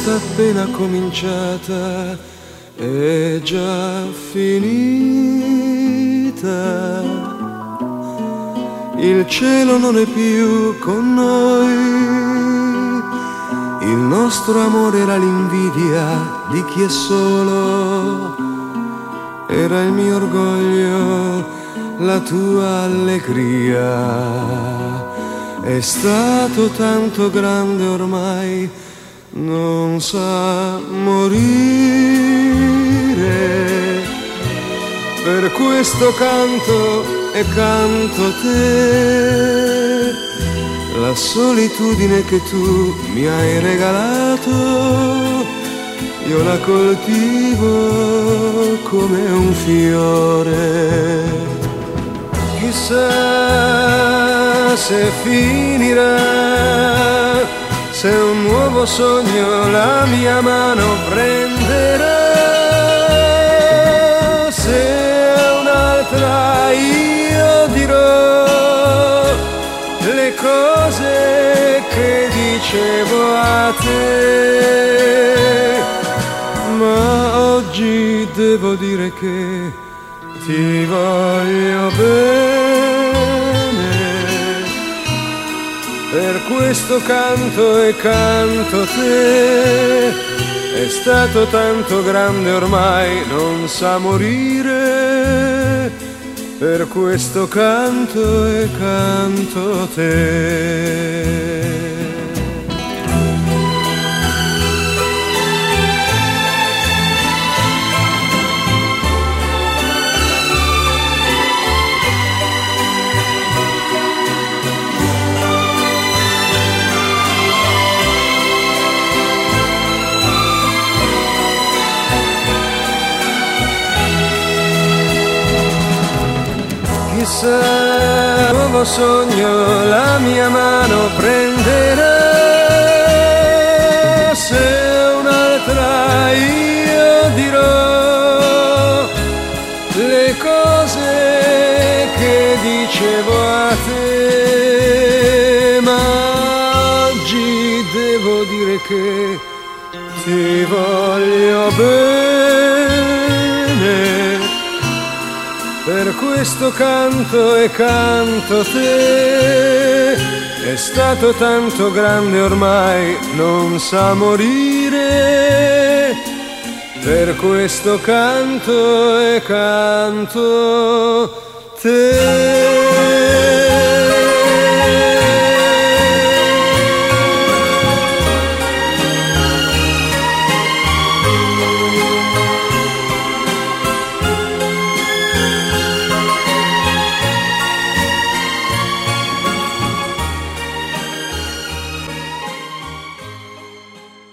festa appena cominciata è già finita. Il cielo non è più con noi, il nostro amore era l'invidia di chi è solo, era il mio orgoglio, la tua allegria. È stato tanto grande ormai, non sa morire. Per questo canto e canto te, la solitudine che tu mi hai regalato, io la coltivo come un fiore. Chissà se finirà, se un nuovo sogno la mia mano prenderà, se un'altra io dirò le cose che dicevo a te. Ma oggi devo dire che ti voglio bene, per questo canto e canto te. È stato tanto grande ormai, non sa morire, per questo canto e canto te. Chissà, nuovo sogno la mia mano prenderà, se un'altra io dirò le cose che dicevo a te. Ma oggi devo dire che ti voglio bene, per questo canto e canto te. È stato tanto grande ormai, non sa morire, per questo canto e canto te.